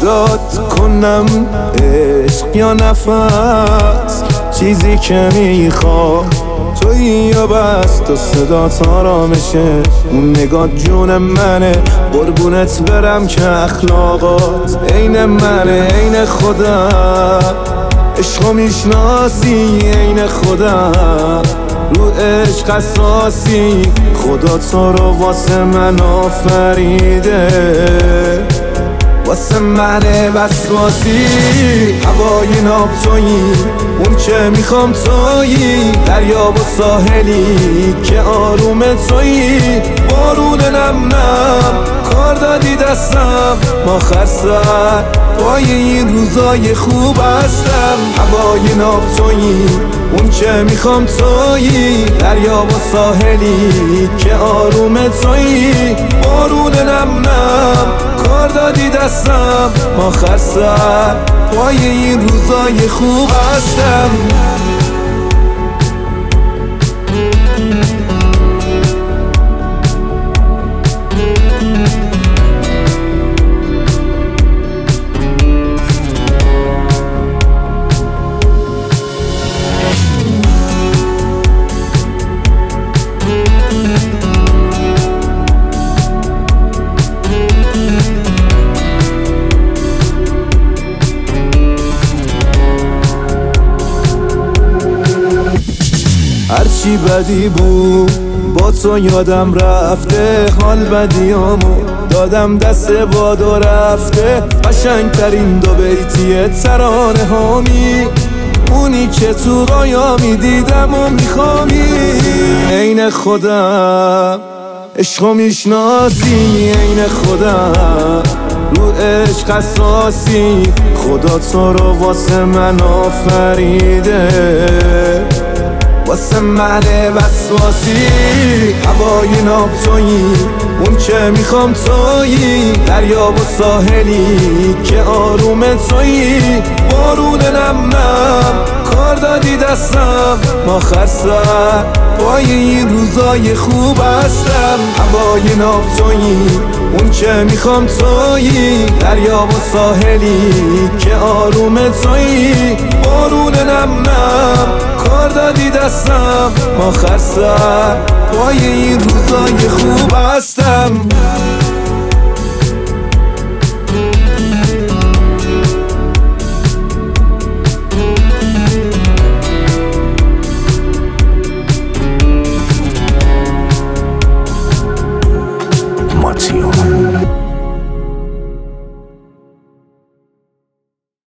برات کنم عشق یا نفس، چیزی که میخوام تویی یا بس تا صدات آرامشه، اون نگات جون منه، قربونت برم که اخلاقات عین منه، عین خودم، عشقو میشناسی عین خودم، رو عشق اساسی، خدا تو رو واسه من آفریده، واسه منه وسواسی، هوای ناب تویی، اون که میخوام تویی، دریا و ساحلی که آروم تویی، بارون نم نم کار دادی دستم، آخر سر پای این روزای خوب هستم، هوای ناب تویی، اون که میخوام تویی، دریا و ساحلی که آروم تویی، بارون نم نم کار دادی دستم، آخر سر پای این روزای خوب هستم. هرچی بدی بود با تو یادم رفته، حال بدیامو دادم دست باد و رفته، قشنگترین دو بیتیه ترانه هامی، اونی که تو رویامی دیدم و میخوامی، عین خودم، عشقو میشناسی عین خودم، رو عشق اساسی، خدا تو رو واسه من آفریده، واسه منه وسواسی، هوای ناب تویی، اون که میخوام تویی، دریا و ساحلی که آروم تویی، بارون نم نم کار دادی دستم، آخر سر پای این روزای خوب هستم، هوای ناب تویی، اون که میخوام تویی، دریا و ساحلی که آروم تویی، بارون نم نم کار دادی دستم، آخر سر پای این روزای خوب هستم. Mateo.